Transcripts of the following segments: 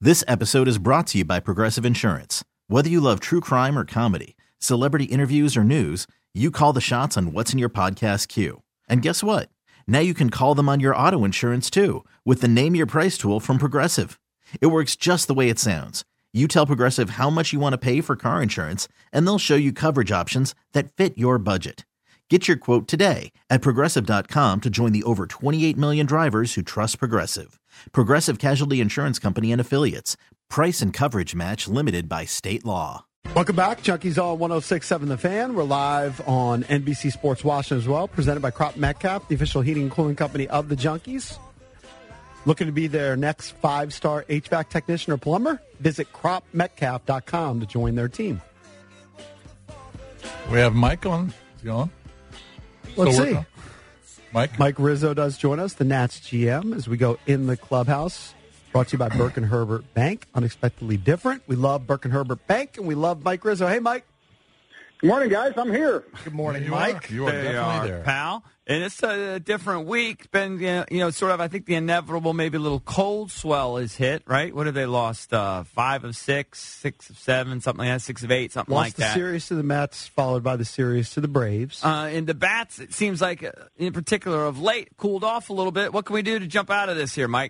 This episode is brought to you by Progressive Insurance. Whether you love true crime or comedy, celebrity interviews or news, you call the shots on what's in your podcast queue. And guess what? Now you can call them on your auto insurance too with the Name Your Price tool from Progressive. It works just the way it sounds. You tell Progressive how much you want to pay for car insurance, and they'll show you coverage options that fit your budget. Get your quote today at Progressive.com to join the over 28 million drivers who trust Progressive. Progressive Casualty Insurance Company and Affiliates. Price and coverage match limited by state law. Welcome back. Junkies on 106.7 The Fan. We're live on NBC Sports Washington as well, presented by Crop Metcalf, the official heating and cooling company of the Junkies. Looking to be their next 5-star HVAC technician or plumber? Visit cropmetcalf.com to join their team. We have Mike on. Is he on? Let's see. Mike Rizzo does join us, the Nats GM, as we go in the clubhouse. Brought to you by Burke and Herbert Bank. Unexpectedly different. We love Burke and Herbert Bank, and we love Mike Rizzo. Hey, Mike. Good morning, guys. I'm here. Good morning, Mike. You are definitely there, pal. And it's a different week. It's been, sort of, I think the inevitable, maybe a little cold swell is hit, right? What have they lost? 5 of 6, 6 of 7, something like that, 6 of 8, something like that. Lost the series to the Mets, followed by the series to the Braves. And the bats, it seems like, in particular, of late, cooled off a little bit. What can we do to jump out of this here, Mike?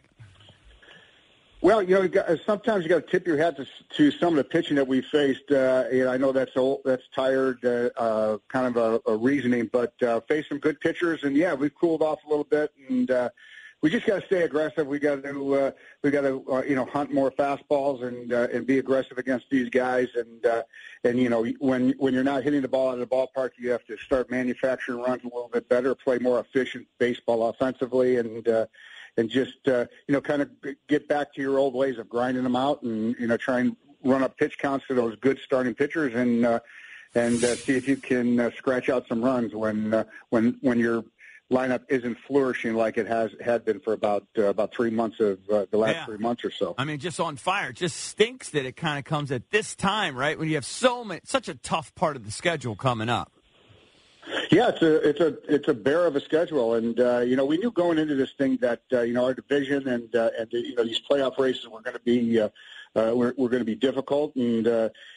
Well, sometimes you got to tip your hat to some of the pitching that we faced. I know that's tired, kind of a reasoning, but face some good pitchers, and yeah, we've cooled off a little bit, and we just got to stay aggressive. We got to hunt more fastballs and be aggressive against these guys, and when you're not hitting the ball out of the ballpark, you have to start manufacturing runs a little bit better, play more efficient baseball offensively, and just, kind of get back to your old ways of grinding them out and, try and run up pitch counts to those good starting pitchers and see if you can scratch out some runs when your lineup isn't flourishing like it had been for about 3 months of the last 3 months or so. I mean, just on fire. It just stinks that it kind of comes at this time, right, when you have such a tough part of the schedule coming up. Yeah, it's a bear of a schedule, and we knew going into this thing that our division and these playoff races were going to be we're going to be difficult, and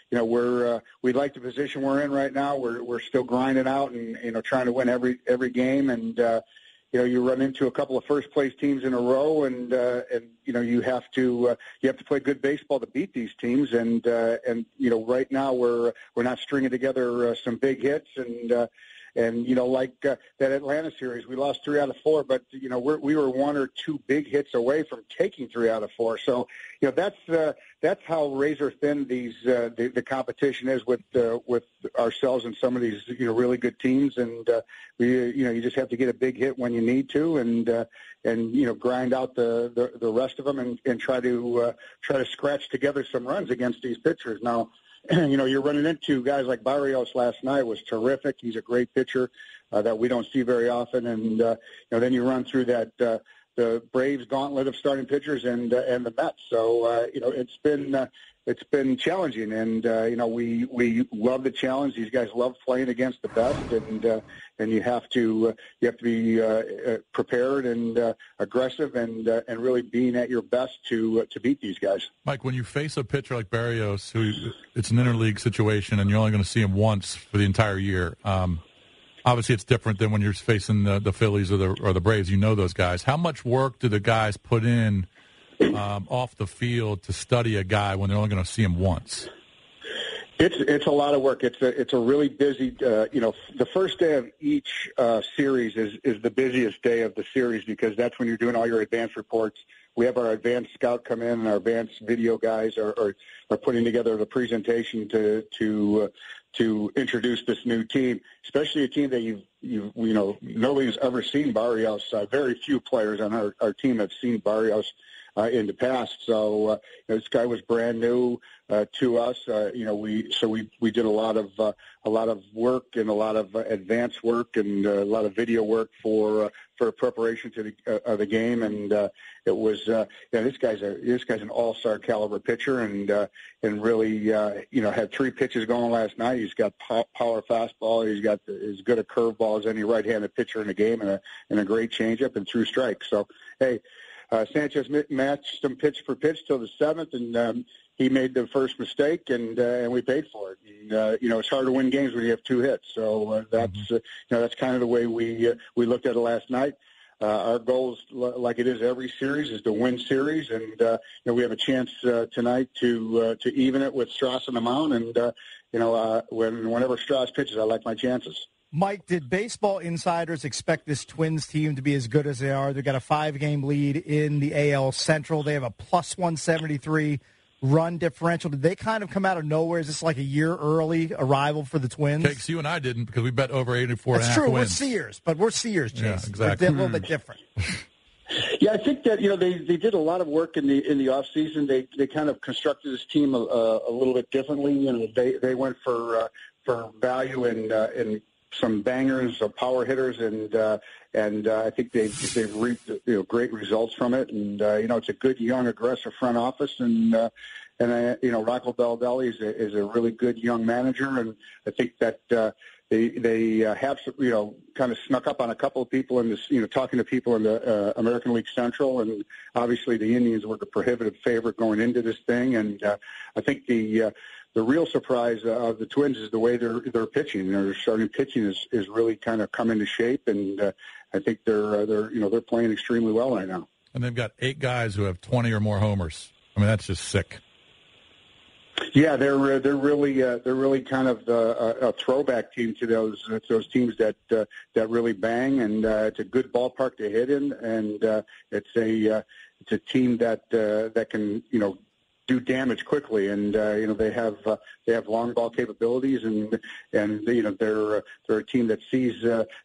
we like the position we're in right now. We're still grinding out and trying to win every game, and you run into a couple of first place teams in a row, and you have to play good baseball to beat these teams, and right now we're not stringing together some big hits, and that Atlanta series, we lost 3 out of 4, but we were 1 or 2 big hits away from taking 3 out of 4. So that's how razor thin the competition is with ourselves and some of these really good teams, and you just have to get a big hit when you need to, and grind out the rest of them and try to scratch together some runs against these pitchers. Now, you're running into guys like Barrios last night was terrific. He's a great pitcher that we don't see very often. And, then you run through that the Braves gauntlet of starting pitchers and the Mets. So, it's been challenging, and we love the challenge. These guys love playing against the best, and you have to be prepared and aggressive and really being at your best to beat these guys. Mike, when you face a pitcher like Barrios, who it's an interleague situation, and you're only going to see him once for the entire year. Obviously, it's different than when you're facing the Phillies or the Braves. You know those guys. How much work do the guys put in off the field to study a guy when they're only going to see him once? It's a lot of work. It's a really busy. The first day of each series is the busiest day of the series because that's when you're doing all your advanced reports. We have our advanced scout come in, and our advanced video guys are putting together the presentation to introduce this new team, especially a team that nobody's ever seen Barrios. Very few players on our team have seen Barrios in the past. So this guy was brand new to us. We did a lot of work and a lot of advanced work and a lot of video work for preparation to the game. And it was this guy's an all-star caliber pitcher and really had 3 pitches going last night. He's got power fastball. He's got as good a curveball as any right-handed pitcher in the game, and a great changeup and through strikes. So hey. Sanchez matched him pitch for pitch till the 7th, and he made the first mistake, and we paid for it. And, it's hard to win games when you have 2 hits. So that's kind of the way we looked at it last night. Our goal is, like it is every series, is to win series, and we have a chance tonight to even it with Strauss on the mound. And whenever Strauss pitches, I like my chances. Mike, did Baseball Insiders expect this Twins team to be as good as they are? They've got a 5-game lead in the AL Central. They have a plus 173 run differential. Did they kind of come out of nowhere? Is this like a year early arrival for the Twins? Cakes, you and I didn't, because we bet over 84 That's and a half true. wins. We're seers, but we're seers, Jason. Yeah, exactly. We're a little bit different. Yeah, I think that they did a lot of work in the off season. They kind of constructed this team a little bit differently. They went for value and some bangers, power hitters, and I think they've reaped great results from it. And it's a good, young, aggressive front office, and Rocco Baldelli is a really good young manager, and I think that they have kind of snuck up on a couple of people in this, talking to people in the American League Central, and obviously the Indians were the prohibitive favorite going into this thing, and I think the real surprise of the Twins is the way they're pitching. Their starting pitching is really kind of come into shape, and I think they're playing extremely well right now. And they've got 8 guys who have 20 or more homers. I mean, that's just sick. Yeah, they're really kind of a throwback team to those teams that really bang, and it's a good ballpark to hit in, and it's a team that can do damage quickly, and they have long ball capabilities, and they're a team that sees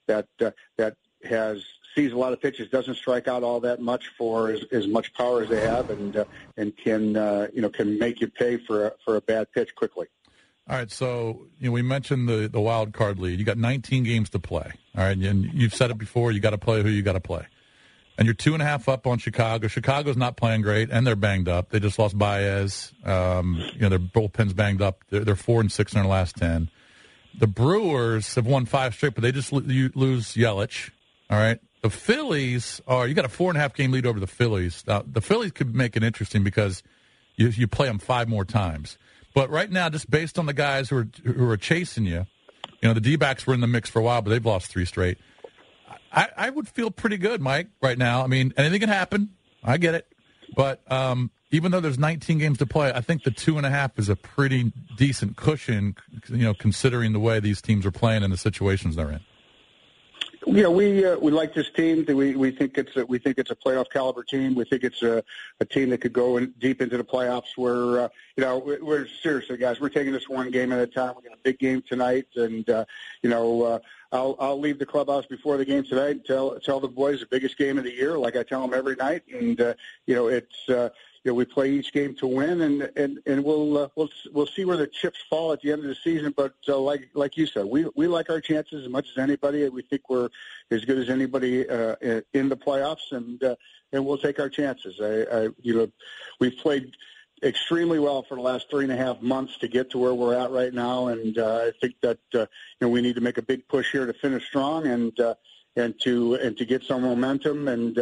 sees a lot of pitches, doesn't strike out all that much for as much power as they have, and can make you pay for a bad pitch quickly. All right, so we mentioned the wild card lead. You got 19 games to play. All right, and you've said it before. You got to play who you got to play. And you're 2.5 up on Chicago. Chicago's not playing great, and they're banged up. They just lost Baez. Their bullpen's banged up. They're 4-6 in their last 10. The Brewers have won 5 straight, but they just lose Yelich. All right. The Phillies you got a 4.5 game lead over the Phillies. Now, the Phillies could make it interesting because you play them 5 more times. But right now, just based on the guys who are chasing you, the D-backs were in the mix for a while, but they've lost 3 straight. I would feel pretty good, Mike, right now. I mean, anything can happen. I get it. But even though there's 19 games to play, I think the 2.5 is a pretty decent cushion, considering the way these teams are playing and the situations they're in. We like this team. We think it's a playoff caliber team. We think it's a team that could go deep into the playoffs. We're seriously, guys. We're taking this one game at a time. We got a big game tonight, and I'll leave the clubhouse before the game tonight and tell the boys the biggest game of the year, like I tell them every night. And we play each game to win, and we'll see where the chips fall at the end of the season. But like you said, we like our chances as much as anybody. We think we're as good as anybody in the playoffs, and we'll take our chances. We've played extremely well for the last 3.5 months to get to where we're at right now, and I think that we need to make a big push here to finish strong and to get some momentum and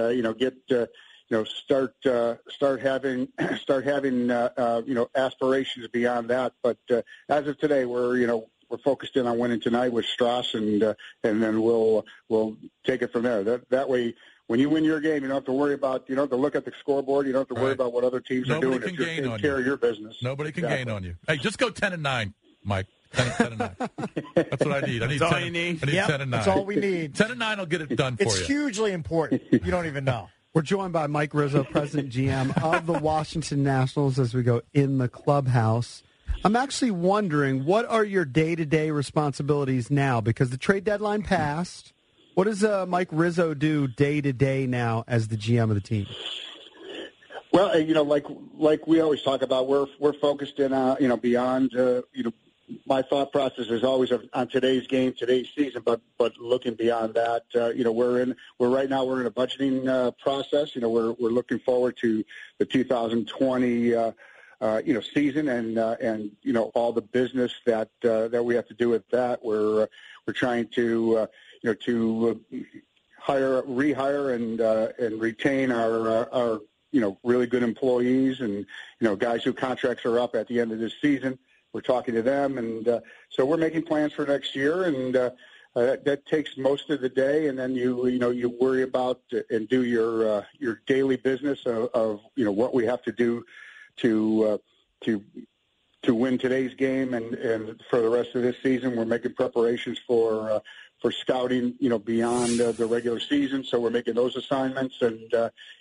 start having aspirations beyond that. But as of today, we're focused in on winning tonight with Strauss, and then we'll take it from there. That way, when you win your game, you don't have to worry about, you don't have to look at the scoreboard. You don't have to worry about what other teams are doing if you're taking care of your business. Nobody can gain on you. Hey, just go 10-9, Mike. 10-9. That's what I need. That's all you need. I need 10-9. That's all we need. 10-9 will get it done for you. It's hugely important. You don't even know. We're joined by Mike Rizzo, President GM of the Washington Nationals, as we go in the clubhouse. I'm actually wondering, what are your day-to-day responsibilities now? Because the trade deadline passed. What does Mike Rizzo do day-to-day now as the GM of the team? Well, like we always talk about, we're focused in, beyond, my thought process is always on today's game, today's season, but looking beyond that, we're in a budgeting process. We're looking forward to the 2020 season and all the business that we have to do with that. We're trying to rehire and retain our really good employees and guys whose contracts are up at the end of this season. We're talking to them, and so we're making plans for next year, and that takes most of the day. And then you worry about and do your daily business of what we have to do to win today's game and for the rest of this season. We're making preparations for scouting, beyond the regular season. So we're making those assignments, and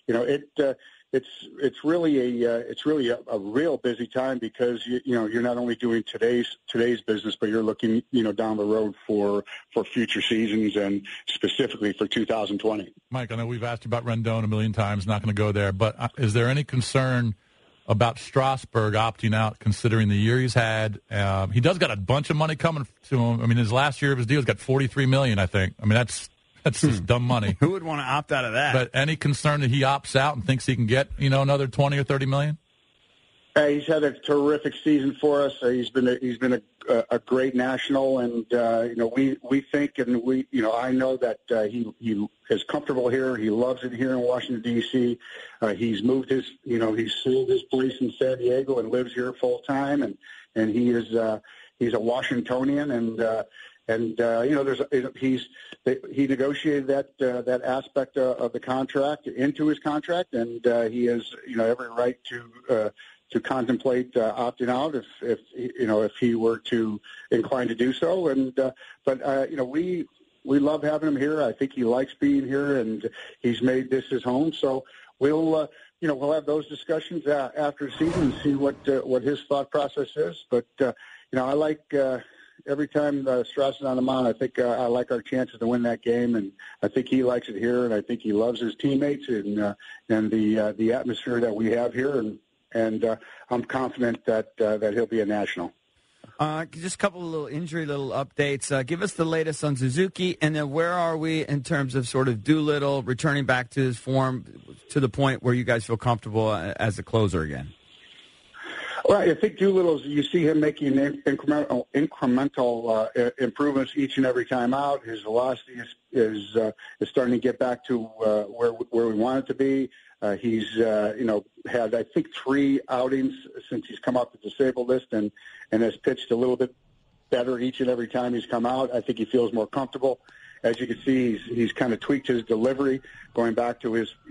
it's really a real busy time because you're not only doing today's business, but you're looking down the road for future seasons and specifically for 2020. Mike, I know we've asked you about Rendon a million times. Not going to go there, but is there any concern about Strasburg opting out, considering the year he's had? He does got a bunch of money coming to him. I mean, his last year of his deal, he's got $43 million, I think. I mean, that's just dumb money. Who would want to opt out of that? But any concern that he opts out and thinks he can get another 20 or 30 million? He's had a terrific season for us. He's been a great national, and we think, and I know that he is comfortable here. He loves it here in Washington D.C. He's moved he's sold his place in San Diego and lives here full time, and he's a Washingtonian, he negotiated that aspect of the contract into his contract, and he has every right to contemplate opting out if he were to incline to do so. But we love having him here. I think he likes being here, and he's made this his home. So we'll have those discussions after the season and see what his thought process is. But I like every time Strauss is on the mound, I think I like our chances to win that game, and I think he likes it here, and I think he loves his teammates and the atmosphere that we have here, and I'm confident that he'll be a national. Just a couple of little injury, updates. Give us the latest on Suzuki, and then where are we in terms of sort of Doolittle returning back to his form to the point where you guys feel comfortable as a closer again? Well, I think Doolittle's, you see him making incremental improvements each and every time out. His velocity is starting to get back to where we want it to be. He's had, I think, 3 outings since he's come off the disabled list and has pitched a little bit better each and every time he's come out. I think he feels more comfortable. As you can see, he's kind of tweaked his delivery, going back to his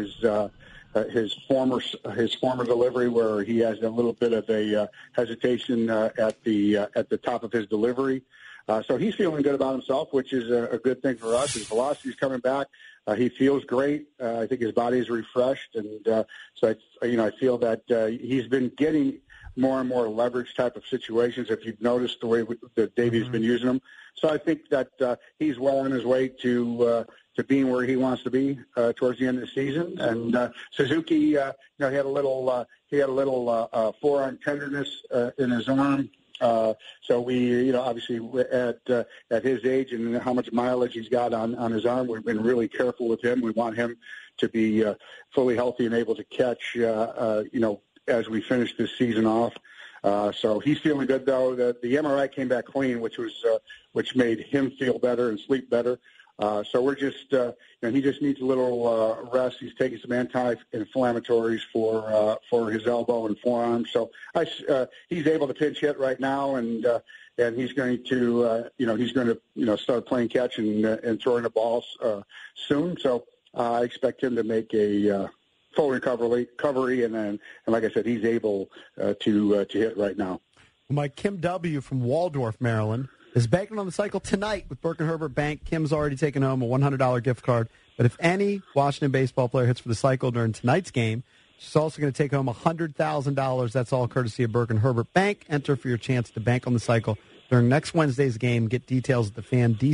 former delivery, where he has a little bit of a hesitation at the top of his delivery. So he's feeling good about himself, which is a good thing for us. His velocity's coming back. He feels great. I think his body is refreshed, and so I feel that he's been getting more and more leverage type of situations, if you've noticed the way that Davey's been using them. So I think that he's well on his way to being where he wants to be towards the end of the season. And Suzuki, he had a little forearm tenderness in his arm. So we, obviously at his age and how much mileage he's got on his arm, we've been really careful with him. We want him to be fully healthy and able to catch, as we finish this season off. So he's feeling good, though. The MRI came back clean, which made him feel better and sleep better. So we're just, he just needs a little rest. He's taking some anti-inflammatories for his elbow and forearm. So he's able to pinch hit right now, and he's going to, start playing catch and throwing the balls soon. So I expect him to make a full recovery, and like I said, he's able to hit right now. Mike, Kim W. from Waldorf, Maryland, is banking on the cycle tonight with Burke and Herbert Bank. Kim's already taken home a $100 gift card. But if any Washington baseball player hits for the cycle during tonight's game, she's also going to take home $100,000. That's all courtesy of Burke and Herbert Bank. Enter for your chance to bank on the cycle during next Wednesday's game. Get details at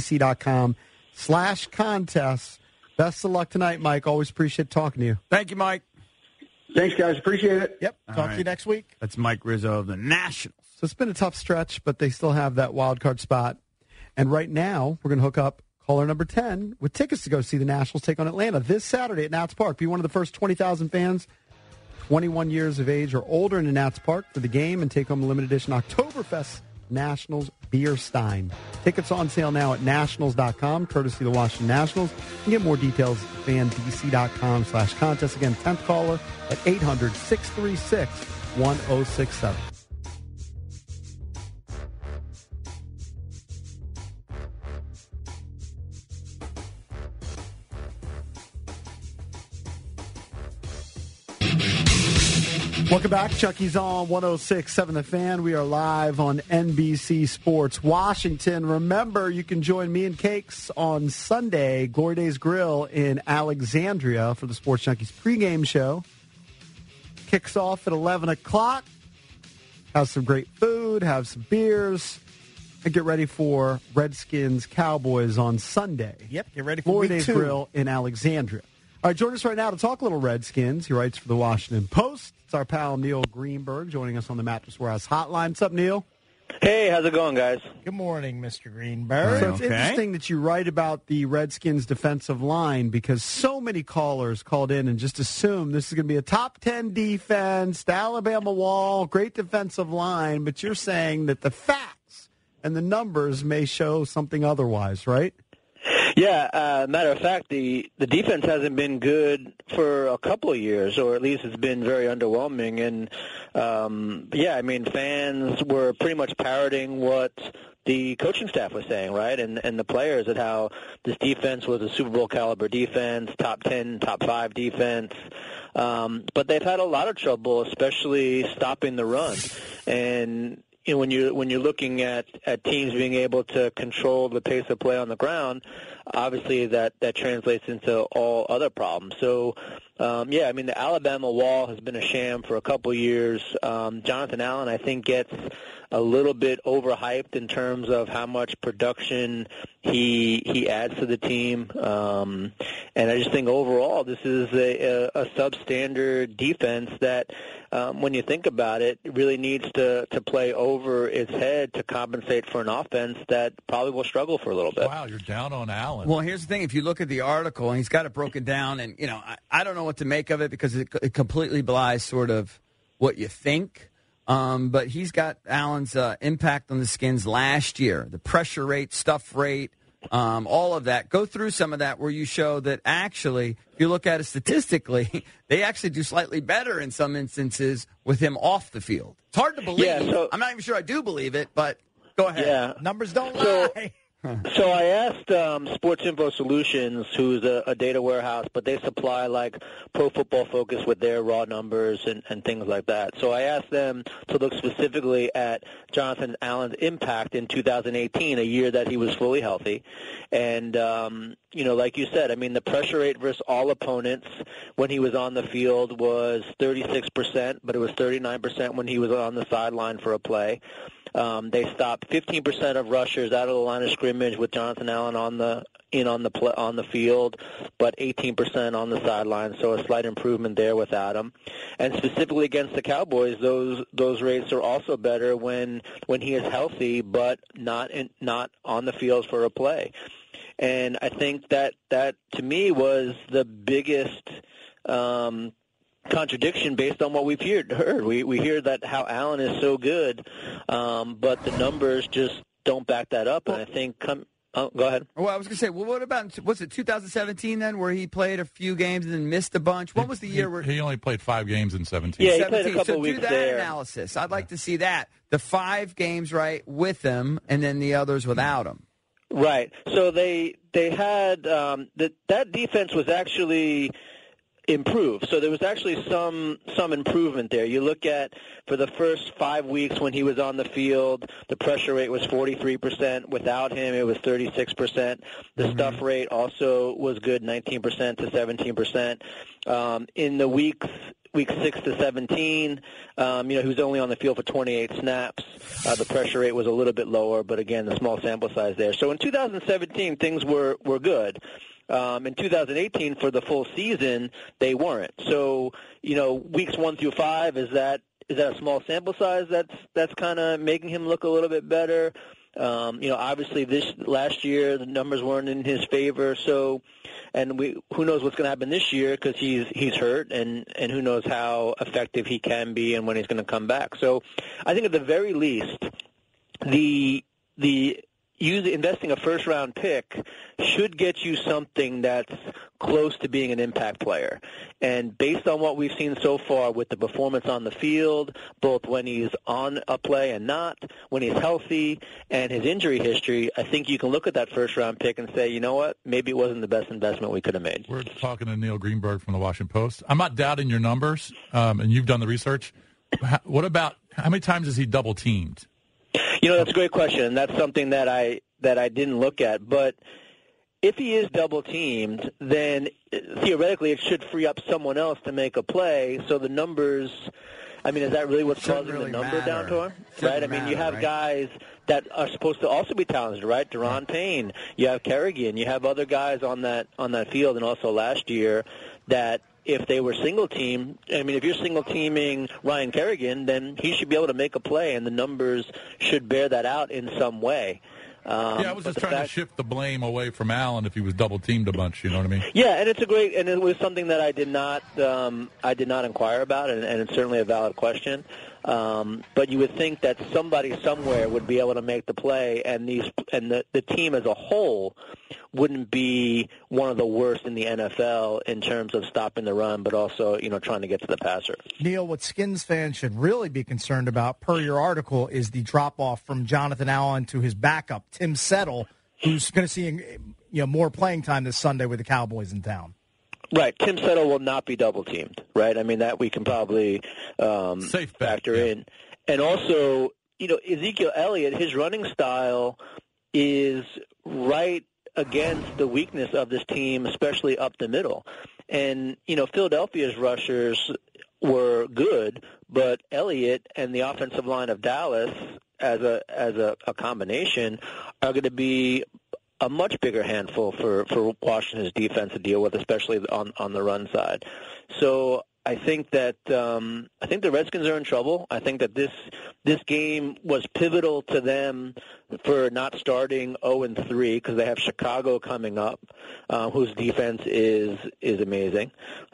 thefandc.com/contests. Best of luck tonight, Mike. Always appreciate talking to you. Thank you, Mike. Thanks, guys. Appreciate it. Yep. Talk to you next week. That's Mike Rizzo of the Nationals. So it's been a tough stretch, but they still have that wild card spot. And right now, we're going to hook up caller number 10 with tickets to go see the Nationals take on Atlanta this Saturday at Nats Park. Be one of the first 20,000 fans 21 years of age or older in the Nats Park for the game and take home a limited edition Oktoberfest Nationals Beer Stein. Tickets on sale now at nationals.com, courtesy of the Washington Nationals. You can get more details at fandc.com/contest. Again, 10th caller at 800-636-1067. Welcome back. Chucky's on 106.7 The Fan. We are live on NBC Sports Washington. Remember, you can join me and Cakes on Sunday, Glory Days Grill in Alexandria for the Sports Junkies pregame show. Kicks off at 11 o'clock. Have some great food, have some beers, and get ready for Redskins Cowboys on Sunday. Yep, get ready for Glory week Days 2. Grill in Alexandria. All right, join us right now to talk a little Redskins. He writes for the Washington Post. It's our pal Neil Greenberg joining us on the Mattress Warehouse Hotline. What's up, Neil? Hey, how's it going, guys? Good morning, Mr. Greenberg. So it's interesting that you write about the Redskins' defensive line because so many callers called in and just assumed this is going to be a top 10 defense, the Alabama wall, great defensive line, but you're saying that the facts and the numbers may show something otherwise, right? Yeah, matter of fact, the defense hasn't been good for a couple of years, or at least it's been very underwhelming. And, yeah, I mean, fans were pretty much parroting what the coaching staff was saying, right, and the players, at how this defense was a Super Bowl caliber defense, top 10, top 5 defense. But they've had a lot of trouble, especially stopping the run. And you know, when you're looking at teams being able to control the pace of play on the ground, obviously that translates into all other problems. So, yeah, I mean, the Alabama wall has been a sham for a couple of years. Jonathan Allen, I think, gets a little bit overhyped in terms of how much production he adds to the team. And I just think overall this is a substandard defense that, when you think about it, really needs to play over its head to compensate for an offense that probably will struggle for a little bit. Wow, you're down on Allen. Well, here's the thing. If you look at the article, and he's got it broken down, and, you know, I don't know what to make of it because it completely belies sort of what you think. But he's got Allen's impact on the Skins last year, the pressure rate, stuff rate, all of that. Go through some of that where you show that actually, if you look at it statistically, they actually do slightly better in some instances with him off the field. It's hard to believe. Yeah, so, I'm not even sure I do believe it, but go ahead. Yeah. Numbers don't lie. So I asked Sports Info Solutions, who's a data warehouse, but they supply like Pro Football Focus with their raw numbers and things like that. So I asked them to look specifically at Jonathan Allen's impact in 2018, a year that he was fully healthy. And, you know, like you said, I mean, the pressure rate versus all opponents when he was on the field was 36%, but it was 39% when he was on the sideline for a play. They stopped 15% of rushers out of the line of scrimmage with Jonathan Allen on the field, but 18% on the sideline. So a slight improvement there without him. And specifically against the Cowboys, those rates are also better when he is healthy, but not on the field for a play. And I think that to me was the biggest contradiction based on what we've heard. We hear that how Allen is so good, but the numbers just don't back that up. And I think go ahead. Well, I was going to say, well, what about, was it 2017 then where he played a few games and then missed a bunch? What was the year where he only played 5 games in 17? Yeah, he played a couple so weeks do that there. analysis. I'd like to see that. The 5 games, right, with him and then the others without him. Right. So they had that defense was actually improved. So there was actually some improvement there. You look at, for the first 5 weeks when he was on the field, the pressure rate was 43%. Without him, it was 36%. The stuff rate also was good, 19% to 17%. In the week 6 to 17, he was only on the field for 28 snaps. The pressure rate was a little bit lower, but again, the small sample size there. So in 2017, things were good. In 2018, for the full season, they weren't. So, weeks 1 through 5, is that a small sample size that's kind of making him look a little bit better? Obviously last year the numbers weren't in his favor. So, and who knows what's going to happen this year because he's hurt, and who knows how effective he can be and when he's going to come back. So, I think at the very least, investing a first-round pick should get you something that's close to being an impact player. And based on what we've seen so far with the performance on the field, both when he's on a play and not, when he's healthy, and his injury history, I think you can look at that first-round pick and say, you know what, maybe it wasn't the best investment we could have made. We're talking to Neil Greenberg from the Washington Post. I'm not doubting your numbers, and you've done the research. What about how many times is he double-teamed? That's a great question, and that's something that I didn't look at. But if he is double-teamed, then theoretically it should free up someone else to make a play. So the numbers, is that really what's causing the number down to him? Right? You have guys that are supposed to also be talented, right? Deron Payne, you have Kerrigan, you have other guys on that field, and also last year that if they were single-team, if you're single-teaming Ryan Kerrigan, then he should be able to make a play, and the numbers should bear that out in some way. I was just trying to shift the blame away from Allen if he was double-teamed a bunch, you know what I mean? Yeah, and it was something that I did not inquire about, and it's certainly a valid question. But you would think that somebody somewhere would be able to make the play, and the team as a whole wouldn't be one of the worst in the NFL in terms of stopping the run, but also trying to get to the passer. Neil, what Skins fans should really be concerned about, per your article, is the drop-off from Jonathan Allen to his backup, Tim Settle, who's going to see more playing time this Sunday with the Cowboys in town. Right. Tim Settle will not be double-teamed, right? That we can probably factor in. And also, Ezekiel Elliott, his running style is right against the weakness of this team, especially up the middle. And, Philadelphia's rushers were good, but Elliott and the offensive line of Dallas as a combination are going to be a much bigger handful for Washington's defense to deal with, especially on the run side. So I think that the Redskins are in trouble. I think that this game was pivotal to them for not starting 0-3 because they have Chicago coming up, whose defense is amazing.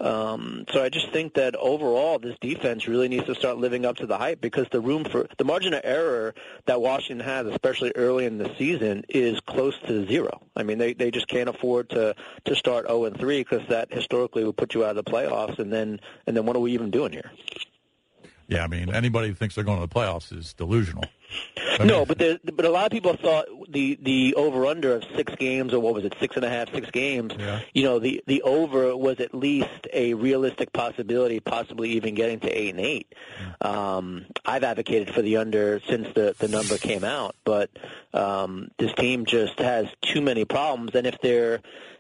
So I just think that overall this defense really needs to start living up to the hype because the margin of error that Washington has, especially early in the season, is close to zero. They just can't afford to start 0-3 because that historically would put you out of the playoffs, and then what are we even doing here? Yeah, anybody who thinks they're going to the playoffs is delusional. But a lot of people thought the over-under of 6 games, or what was it, 6.5, 6 games, yeah. The over was at least a realistic possibility, possibly even getting to 8-8. I've advocated for the under since the number came out, but this team just has too many problems, and if they're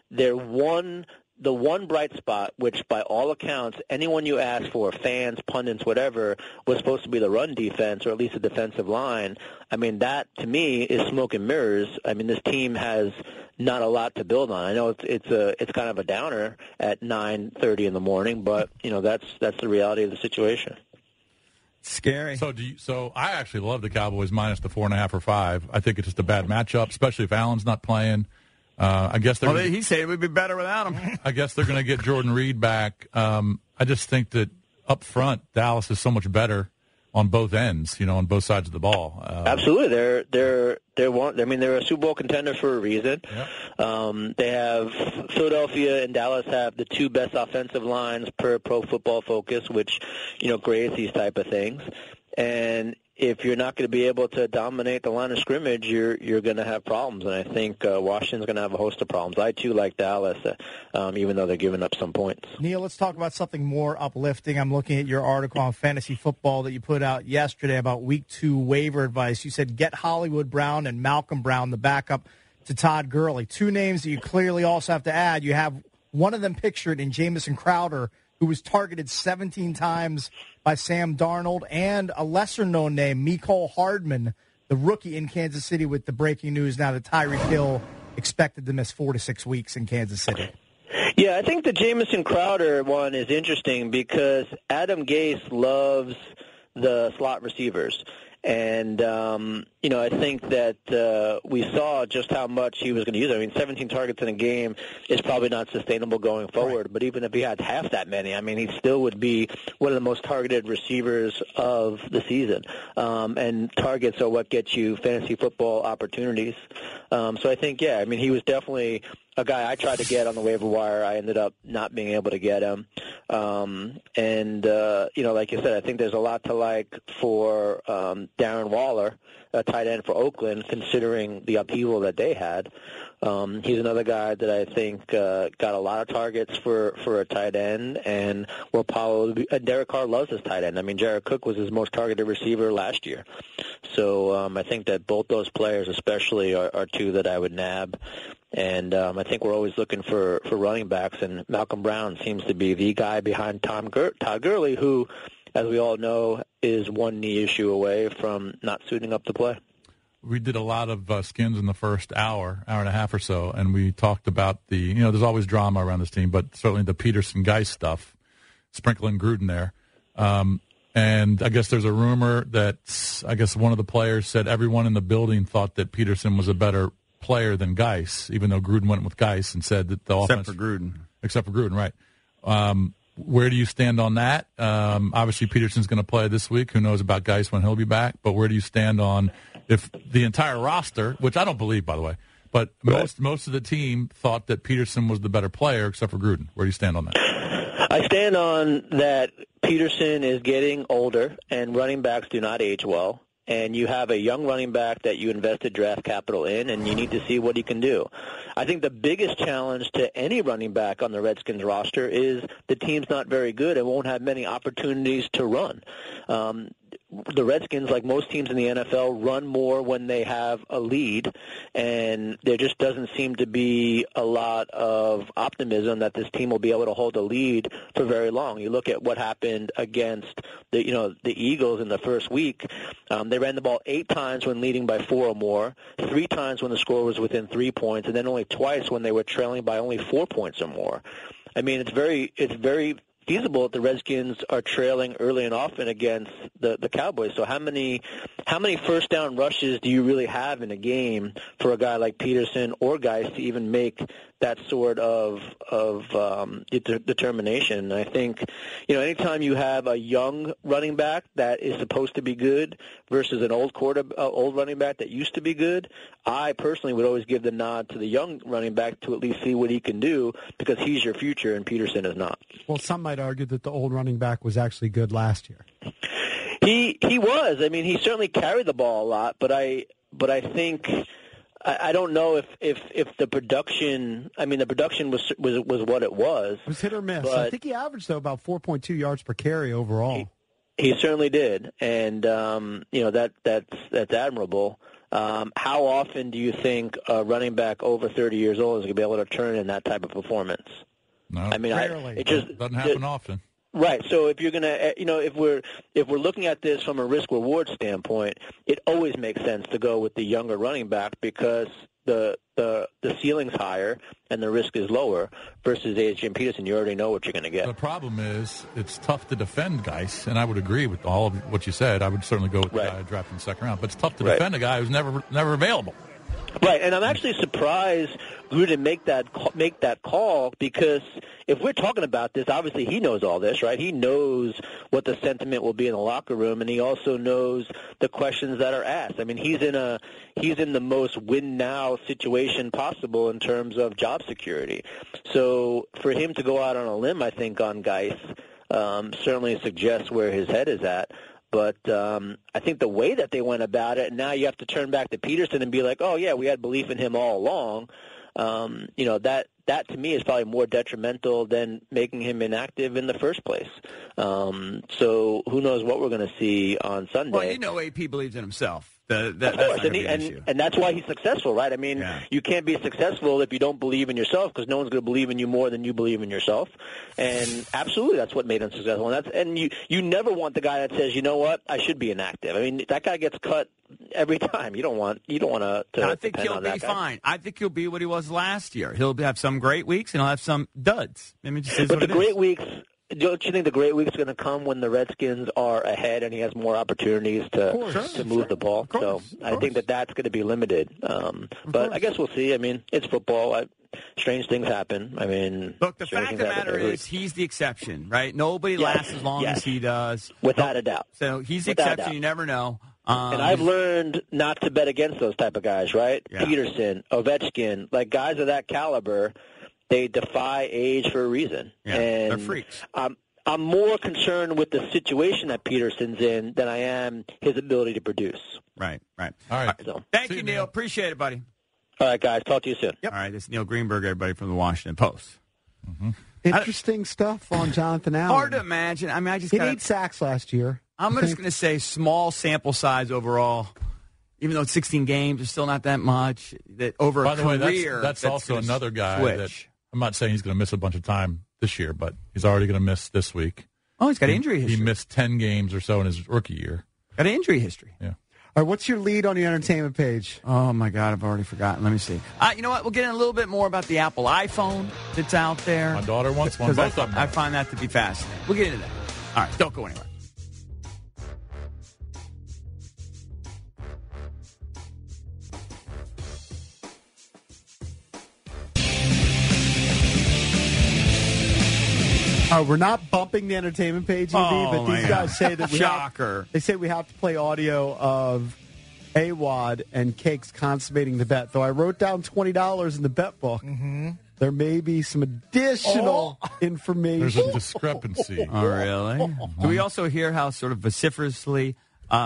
the one bright spot, which by all accounts, anyone you ask for, fans, pundits, whatever, was supposed to be the run defense, or at least the defensive line, that to me is smoke and mirrors. This team has not a lot to build on. I know it's kind of a downer at 9:30 in the morning, but that's the reality of the situation. Scary. So I actually love the Cowboys minus the 4.5 or 5. I think it's just a bad matchup, especially if Allen's not playing. I guess he said it would be better without him. I guess they're going to get Jordan Reed back. I just think that up front, Dallas is so much better on both ends, on both sides of the ball. Absolutely, they're a Super Bowl contender for a reason. Yep. They have Philadelphia and Dallas have the 2 best offensive lines per Pro Football Focus, which grades these type of things. And if you're not going to be able to dominate the line of scrimmage, you're going to have problems. And I think Washington's going to have a host of problems. I, too, like Dallas, even though they're giving up some points. Neil, let's talk about something more uplifting. I'm looking at your article on fantasy football that you put out yesterday about Week 2 waiver advice. You said get Hollywood Brown and Malcolm Brown, the backup to Todd Gurley. 2 names that you clearly also have to add. You have one of them pictured in Jamison Crowder, who was targeted 17 times by Sam Darnold, and a lesser-known name, Mecole Hardman, the rookie in Kansas City, with the breaking news now that Tyreek Hill expected to miss 4 to 6 weeks in Kansas City. Yeah, I think the Jamison Crowder one is interesting because Adam Gase loves the slot receivers. And, I think that we saw just how much he was going to use it. I mean, 17 targets in a game is probably not sustainable going forward. Right. But even if he had half that many, I mean, he still would be one of the most targeted receivers of the season. And targets are what gets you fantasy football opportunities. So I think, he was definitely a guy I tried to get on the waiver wire. I ended up not being able to get him. Like you said, I think there's a lot to like for Darren Waller, a tight end for Oakland, considering the upheaval that they had. He's another guy that I think got a lot of targets for a tight end, and will probably. Derek Carr loves his tight end. I mean, Jared Cook was his most targeted receiver last year. So I think that both those players, especially, are two that I would nab. And I think we're always looking for running backs, and Malcolm Brown seems to be the guy behind Todd Gurley, who, as we all know, is one knee issue away from not suiting up to play. We did a lot of skins in the first hour and a half or so, and we talked about there's always drama around this team, but certainly the Peterson-Geis stuff, sprinkling Gruden there. And I guess there's a rumor that one of the players said everyone in the building thought that Peterson was a better player than Geis, even though Gruden went with Geis and said that the offense... Except for Gruden, right. Where do you stand on that? Obviously, Peterson's going to play this week. Who knows about Geis when he'll be back? But where do you stand on if the entire roster, which I don't believe, by the way, but most of the team thought that Peterson was the better player except for Gruden? Where do you stand on that? I stand on that Peterson is getting older, and running backs do not age well. And you have a young running back that you invested draft capital in, and you need to see what he can do. I think the biggest challenge to any running back on the Redskins roster is the team's not very good and won't have many opportunities to run. The Redskins, like most teams in the NFL, run more when they have a lead, and there just doesn't seem to be a lot of optimism that this team will be able to hold a lead for very long. You look at what happened against the Eagles in the first week. They ran the ball 8 times when leading by 4 or more, 3 times when the score was within 3 points, and then only twice when they were trailing by only 4 points or more. I mean, it's very feasible that the Redskins are trailing early and often against the Cowboys. So how many first down rushes do you really have in a game for a guy like Peterson or Geis to even make that sort of determination? I think, anytime you have a young running back that is supposed to be good versus an old running back that used to be good, I personally would always give the nod to the young running back to at least see what he can do, because he's your future and Peterson is not. Well, some might argue that the old running back was actually good last year. He was. I mean, he certainly carried the ball a lot, but I think I don't know if the production. I mean, the production was what it was. It was hit or miss. I think he averaged though about 4.2 yards per carry overall. He certainly did, and that's admirable. How often do you think a running back over 30 years old is going to be able to turn in that type of performance? No, I mean, rarely. It just doesn't happen often. Right. So if you're going to, if we're looking at this from a risk-reward standpoint, it always makes sense to go with the younger running back, because the ceiling's higher and the risk is lower, versus Adrian Peterson. You already know what you're going to get. The problem is it's tough to defend guys, and I would agree with all of what you said. I would certainly go with the guy drafted in the second round, but it's tough to defend a guy who's never available. Right, and I'm actually surprised Gruden make that call, because if we're talking about this, obviously he knows all this, right? He knows what the sentiment will be in the locker room, and he also knows the questions that are asked. I mean, he's in the most win now situation possible in terms of job security. So for him to go out on a limb, I think, on Geis certainly suggests where his head is at. But I think the way that they went about it, and now you have to turn back to Peterson and be like, oh, yeah, we had belief in him all along, that to me is probably more detrimental than making him inactive in the first place. So who knows what we're going to see on Sunday. Well, AP believes in himself. Of course, and that's why he's successful, right? I mean, You can't be successful if you don't believe in yourself, because no one's going to believe in you more than you believe in yourself. And absolutely, that's what made him successful. And you never want the guy that says, you know what, I should be inactive. I mean, that guy gets cut every time. You don't want to. I think he'll be fine. I think he'll be what he was last year. He'll have some great weeks and he'll have some duds. I mean, but the great weeks don't you think the great week's going to come when the Redskins are ahead and he has more opportunities to move the ball? So I think that's going to be limited. But I guess we'll see. I mean, it's football. Strange things happen. I mean, look, the fact of the matter is he's the exception, right? Nobody lasts as long as he does. Without a doubt. So he's the exception. You never know. And I've learned not to bet against those type of guys, right? Yeah. Peterson, Ovechkin, like guys of that caliber, they defy age for a reason. Yeah, and they're freaks. I'm more concerned with the situation that Peterson's in than I am his ability to produce. Right. All right. So, thank you, Neil. Appreciate it, buddy. All right, guys. Talk to you soon. Yep. All right, this is Neil Greenberg, everybody from the Washington Post. Mm-hmm. Interesting stuff on Jonathan Allen. Hard to imagine. I mean, he made sacks last year. I'm just going to say small sample size overall. Even though it's 16 games, it's still not that much. That over By a the career, way, that's also another guy switch. that I'm not saying he's going to miss a bunch of time this year, but he's already going to miss this week. Oh, he's got injury history. He missed 10 games or so in his rookie year. Got an injury history. Yeah. All right, what's your lead on the entertainment page? Oh, my God, I've already forgotten. Let me see. You know what? We'll get in a little bit more about the Apple iPhone that's out there. My daughter wants one. Both of them. I find that to be fascinating. We'll get into that. All right, don't go anywhere. We're not bumping the entertainment page, but these guys say that they say we have to play audio of AWOD and Cakes consummating the bet. Though I wrote down $20 in the bet book. Mm-hmm. There may be some additional information. There's a discrepancy. Oh, really? Do we also hear how sort of vociferously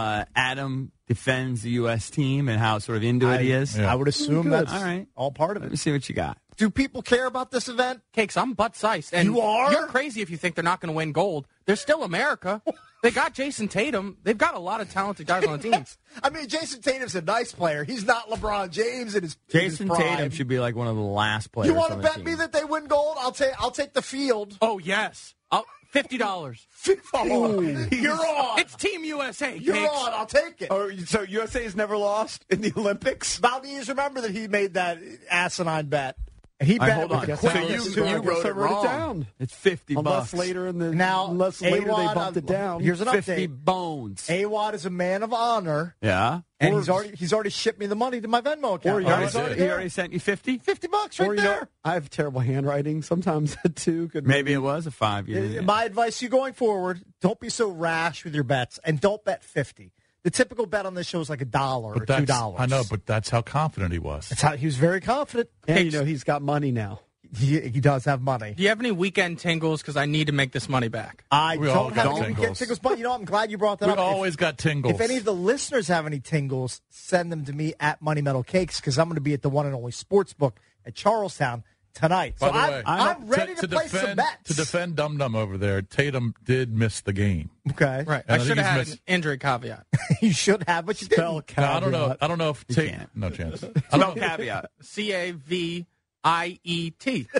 Adam defends the U.S. team and how sort of into it he is? Yeah. I would assume that's all right. All part of it. Let me see what you got. Do people care about this event? Cakes, I'm butt-sized. And you are? You're crazy if you think they're not going to win gold. They're still America. They got Jason Tatum. They've got a lot of talented guys on the teams. I mean, Jason Tatum's a nice player. He's not LeBron James in his Jason prime. Tatum should be like one of the last players. You want to on bet the me team. that they win gold? I'll take the field. Oh, yes. $50. Oh, you're on. It's Team USA. You're Cakes. on. I'll take it. Oh, so USA has never lost in the Olympics? Valdez, remember that he made that asinine bet. He bet hold on. with So you wrote it wrong. down. It's $50. Unless later Now, they AWOD, bumped it down. Here's an 50 update. bones. AWOD is a man of honor. Yeah. And he's already shipped me the money to my Venmo account. He already sent you 50? $50 right there. I have terrible handwriting. Sometimes too. Maybe it was a 5-year. My advice to you going forward, don't be so rash with your bets and don't bet 50. The typical bet on this show is like $1 or $2. I know, but that's how confident he was. That's how he was very confident. And he's got money now. He does have money. Do you have any weekend tingles? Because I need to make this money back. I We all don't have got any tingles. tingles, but I'm glad you brought that We up. always got tingles. If any of the listeners have any tingles, send them to me at Money Metal Cakes because I'm going to be at the one and only Sportsbook at Charlestown tonight. By So the way, I'm ready to play some bets. To defend Dum Dum over there, Tatum did miss the game. Okay. Right. And I I should think have he's had an injury caveat. You should have, but you didn't. Now, I don't know. I don't know if Tatum. can't. No chance. Spell caveat. CAVIET. Caveat.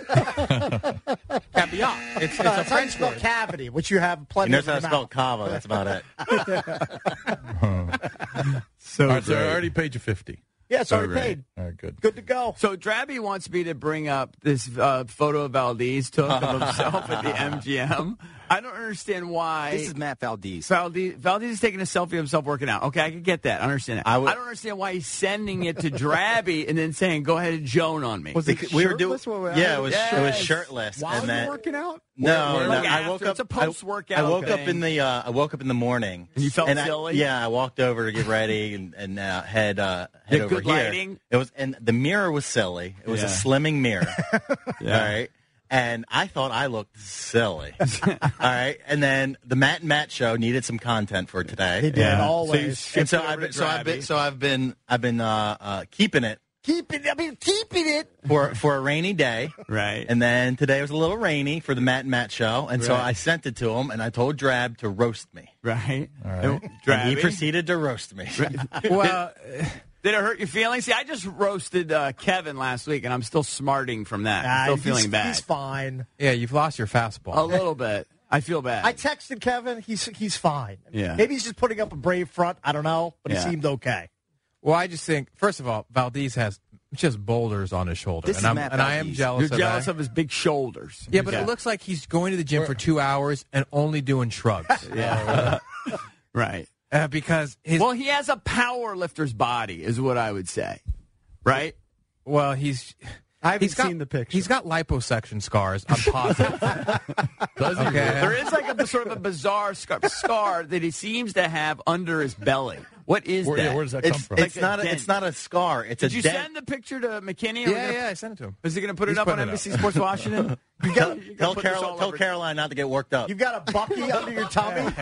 It's a That's how you French spell word. cavity, which you have plenty He of knows how in to your spell mouth. cava. That's about it. So All right, so I great. already paid you 50. Yeah, it's already great. paid. All right, good. Good to go. So Drabby wants me to bring up this photo Valdez took of himself at the MGM. I don't understand why. This is Matt Valdez. Valdez is taking a selfie of himself working out. Okay, I can get that. I understand that. I don't understand why he's sending it to Drabby and then saying, "Go ahead and Joan on me." Was it We were doing. shirtless? Yeah, it was Yes. shirtless. While and you then, were working out? No, Like no. after, I woke up. it's a post-workout I woke up thing. in the. I woke up in the morning. And you felt silly? I walked over to get ready and head Yeah, over good here. lighting? It was, and the mirror was silly. It was a Yeah. slimming mirror. Yeah. All right. And I thought I looked silly. All right. And then the Matt and Matt show needed some content for today. They did Yeah. always. And so Over to I've been Drabby. keeping it Keeping it. for a rainy day. Right. And then today was a little rainy for the Matt and Matt show, and so Right. I sent it to him, and I told Drab to roast me. Right. All right. And he Drabby. proceeded to roast me. Well, did it hurt your feelings? See, I just roasted Kevin last week, and I'm still smarting from that. I'm still feeling bad. He's fine. Yeah, you've lost your fastball. A little bit. I feel bad. I texted Kevin. He's fine. Yeah. Maybe he's just putting up a brave front. I don't know, but Yeah. he seemed okay. Well, I just think, first of all, Valdez has just boulders on his shoulder, This is Matt I am Valdez. jealous. You're of jealous that. of his big shoulders. Yeah, but it looks like he's going to the gym for 2 hours and only doing shrugs. Yeah. Right. Because he has a power lifter's body, is what I would say. Right? Well, I haven't seen the picture. He's got liposuction scars. I'm positive. Okay. There is like a sort of a bizarre scar that he seems to have under his belly. What is that? Yeah, where does that come from? It's not a scar. It's Did a you dent. send the picture to McKinney? Yeah, I sent it to him. Is he going to put it He's up on putting it NBC up. Sports Washington? Tell Caroline not to get worked up. You've got a Bucky under your tummy.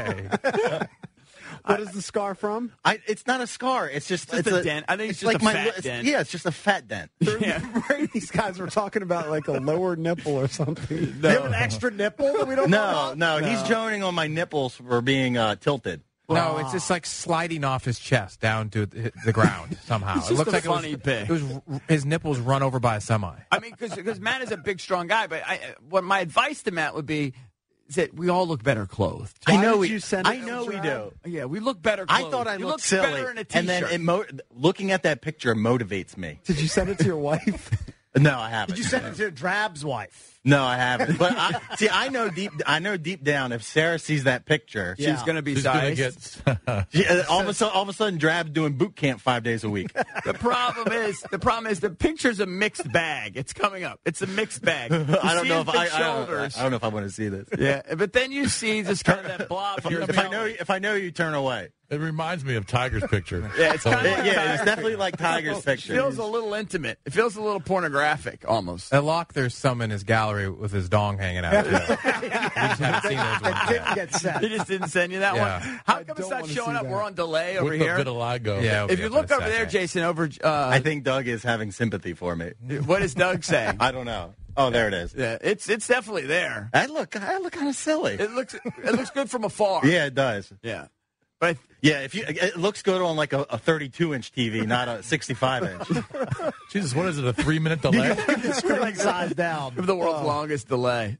What is the scar from? It's not a scar. It's just It's a dent. I think it's just a fat dent. Yeah, it's just a fat dent. These guys were talking about like a lower nipple or something. You have an extra nipple that we don't know No, about? he's joning on my nipples for being tilted. No, it's just like sliding off his chest down to the ground somehow. It's It just looks a like funny pic. it was his nipples run over by a semi. I mean, because Matt is a big, strong guy. But what my advice to Matt would be is that we all look better clothed. I know did you send it I know to we Brad? do. Yeah, we look better clothed. I thought I you looked look silly, better in a and T-shirt. then looking at that picture motivates me. Did you send it to your wife? No, I haven't. Did you send it to Drab's wife? No, I haven't. But I know deep down if Sarah sees that picture, She's going to be He's going to sized. get. all of a sudden, Drab's doing boot camp 5 days a week. The problem is the picture's a mixed bag. It's coming up. It's a mixed bag. You I don't see know his if big I shoulders. don't know if I want to see this. Yeah, but then you see just kind of that blob. in your belly. If I know you, turn away. It reminds me of Tiger's picture. Yeah, it's kind of like Yeah, it's Tiger. definitely like Tiger's It picture. feels a little intimate. It feels a little pornographic, almost. At Locke, there's some in his gallery with his dong hanging out. We just haven't seen those ones Didn't yet. get sent. He just didn't send you that Yeah. one. How come it's don't not wanna showing see up? that. We're on delay over With here. the vitiligo. Yeah, If you look over there, Jason, over I think Doug is having sympathy for me. what is Doug saying? I don't know. Oh, there it is. Yeah, it's definitely there. I look kind of silly. It looks good from afar. Yeah, it does. Yeah. But Yeah, it looks good on like a 32-inch TV, not a 65-inch. Jesus, what is it, a 3-minute delay? Screen size down. the world's longest delay.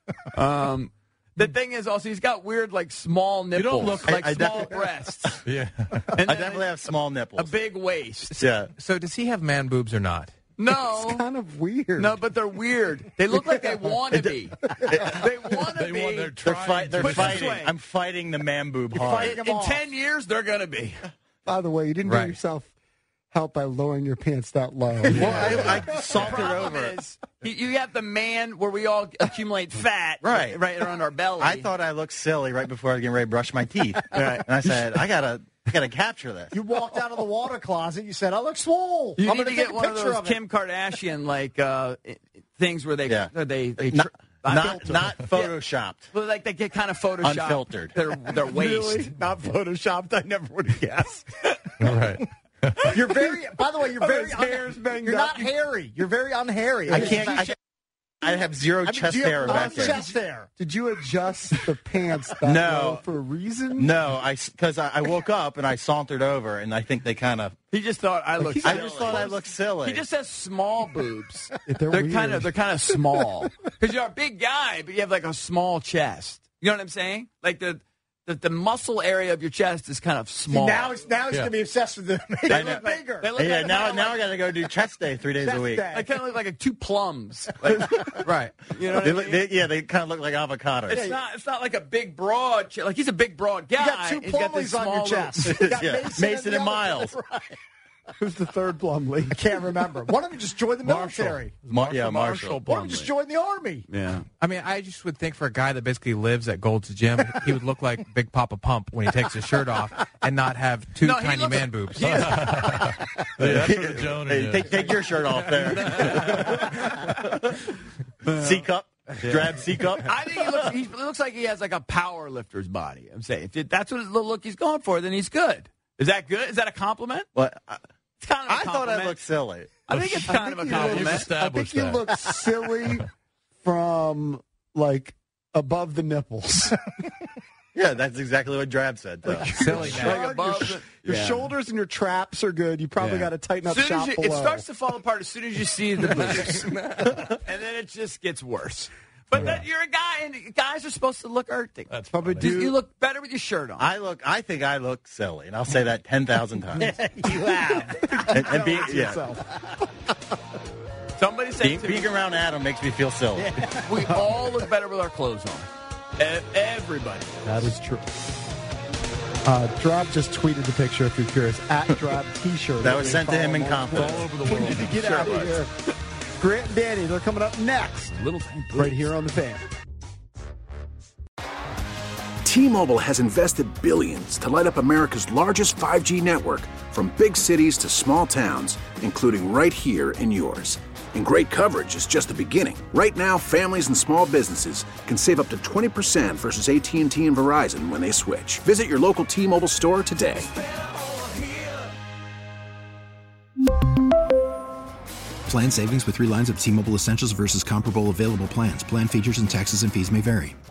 The thing is also he's got weird like small nipples, don't look- like I small definitely- breasts, Yeah. and I then definitely have small nipples. a big waist. Yeah. So does he have man boobs or not? No, Kind of weird. no, but they're weird. They look like they want to be. They want to They be. want their They're, trying. they're Put it this fighting. way. I'm fighting the man boob hard. in 10 years, they're gonna be. By the way, you didn't Right. give yourself help by lowering your pants that low. Well, I salted Problem over. is, you have the man where we all accumulate fat, Right. around our belly. I thought I looked silly right before I was getting ready to brush my teeth. Right. And I said, I gotta capture this. You walked out of the water closet. You said, "I look swole." You I'm need going to take get a one of picture those of it." Kim Kardashian like things where they Yeah. Not photoshopped. well, like they get kind of photoshopped. Unfiltered. Their waist. Really? Not photoshopped. I never would have guessed. All right. You're very. By the way, you're very. his hair's banged You're up. not hairy. You're very unhairy. I have zero chest do you have hair no back there. chest hair. Did you adjust the pants that No. low for a reason? No, because I woke up and I sauntered over, and I think they kind of. He just thought I looked. I just thought I looked silly. He just has small boobs. They're kind weird. of small because you're a big guy, but you have like a small chest. You know what I'm saying? Like the muscle area of your chest is kind of small. Now he's going to be obsessed with the They making look it like- bigger. they look Yeah, like- now like- I got to go do chest day 3 days a week. day. They kind of look like two plums. Like, Right. you know what I mean? They kind of look like avocados. It's not like a big broad. Like he's a big broad guy. You got two He's got this plumleys on your small chest. little- You got Yeah. Mason the and other- Miles. Right. Who's the third Blumley? I can't remember. One of them just joined the military. Marshall. One of them just joined the army. Yeah. I mean, I just would think for a guy that basically lives at Gold's Gym, he would look like Big Papa Pump when he takes his shirt off and not have two No, he tiny looks- man boobs. Yeah, that's what a Joan Hey, is. take your shirt off there. C cup, drab C cup. I think he looks like he has like a power lifter's body. I'm saying if that's what the look he's going for, then he's good. Is that good? Is that a compliment? What? It's kind of a I thought I compliment. looked silly. I think it's kind of a You've compliment. I established think you that. look silly from like above the nipples. Yeah, that's exactly what Drab said. Though. Silly man. Like above the- Your Yeah. shoulders and your traps are good. You probably Yeah. got to tighten up Soon shop as you, below. it starts to fall apart as soon as you see the boobs, and then it just gets worse. But then you're a guy, and guys are supposed to look earthy. That's Probably funny. do. You look better with your shirt on. I think I look silly, and I'll say that 10,000 times. You have. and be, yeah. yourself. Somebody said Being around Adam makes me feel silly. we all look better with our clothes on. Everybody. That is true. Drop just tweeted the picture, if you're curious, at Drop T-shirt. That was sent to him in confidence. All over the world. Get out of here. Grant and Danny, they're coming up next. Right here on The Fan. T-Mobile has invested billions to light up America's largest 5G network, from big cities to small towns, including right here in yours. And great coverage is just the beginning. Right now, families and small businesses can save up to 20% versus AT&T and Verizon when they switch. Visit your local T-Mobile store today. Plan savings with 3 lines of T-Mobile Essentials versus comparable available plans. Plan features and taxes and fees may vary.